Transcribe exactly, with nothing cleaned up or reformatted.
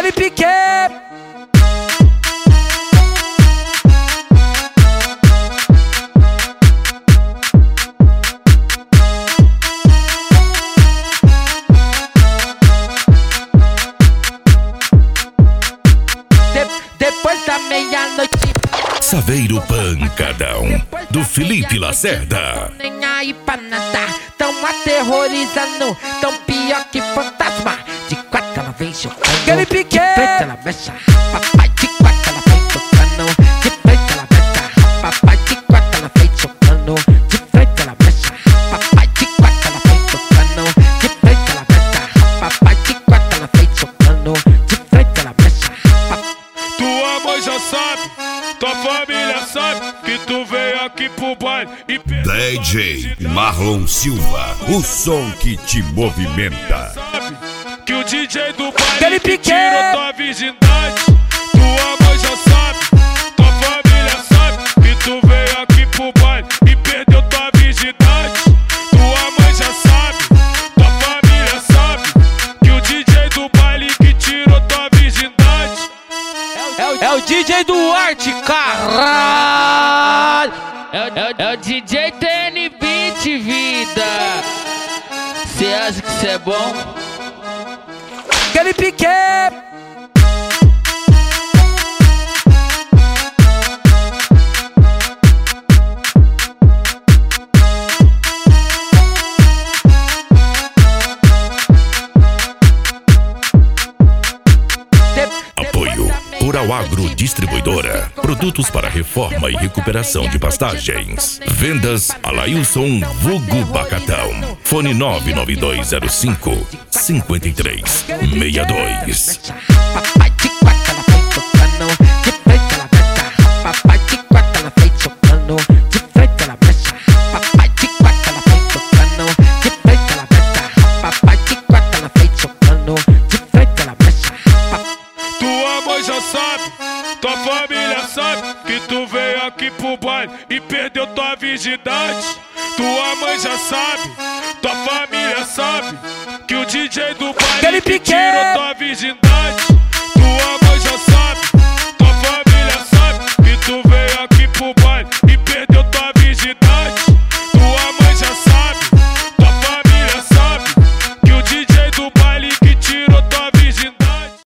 Aquele pique. Depois da meia-noite, Saveiro Pancadão, do Felipe Lacerda. nem aí pra nada, tão aterrorizando, tão pior que fantasma. De quatro ela vem chocando, aquele pique. De frente ela mexe, papai. De quatro ela vem tocando, de frente ela mexe, papai. De quatro ela vem chocando, de frente ela mexe, papai. De quatro ela vem tocando, de frente ela mexe, papai. De quatro ela vem chocando, de frente ela mexe, papai. Tua mãe já sabe, tua família sabe que tu veio aqui pro baile e D J Marlon Silva, o som que te movimenta. sabe que o D J do Aquele baile que pique. tirou tua virgindade. Tua mãe já sabe, tua família sabe que tu veio aqui pro baile e perdeu tua virgindade. Tua mãe já sabe, tua família sabe que o D J do baile que tirou tua virgindade. É o, é o D J Duarte, caralho! É, o- é, o- é o D J T N Beat, vida. Cê acha que cê é bom? Aquele pique. Apoio Coral Agro Distribuidora. Produtos para reforma e recuperação de pastagens. Vendas Alailson Vulgo Bacatão. Fone nove nove dois zero cinco, cinco três seis dois. Papai de quatro ela vem tocando, de frente ela mexe, papai de quatro ela vem tocando, de frente ela mexe, papai de quatro ela vem tocando, de frente ela mexe, papai de quatro ela vem tocando, de frente ela mexe, papai. Tua mãe já sabe, tua família sabe que tu veio aqui pro baile e perdeu tua virgindade. Tua mãe já sabe, tua família sabe que o D J do baile Aquele que pique. tirou tua virgindade.